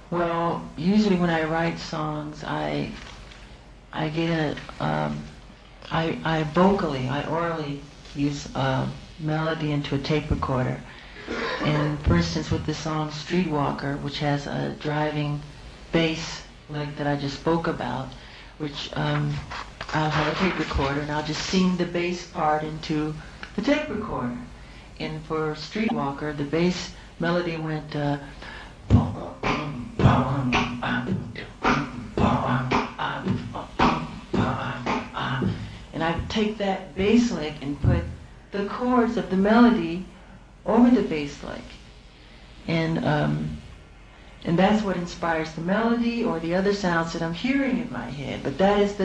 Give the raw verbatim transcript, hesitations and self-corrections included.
Well, usually when I write songs, I I get a um, I I vocally, I orally use a melody into a tape recorder. And for instance, with the song Streetwalker, which has a driving bass like that I just spoke about, which um, I'll have a tape recorder and I'll just sing the bass part into the tape recorder. And for Streetwalker, the bass melody went uh, and I take that bass lick and put the chords of the melody over the bass lick, and um, and that's what inspires the melody or the other sounds that I'm hearing in my head. But that is the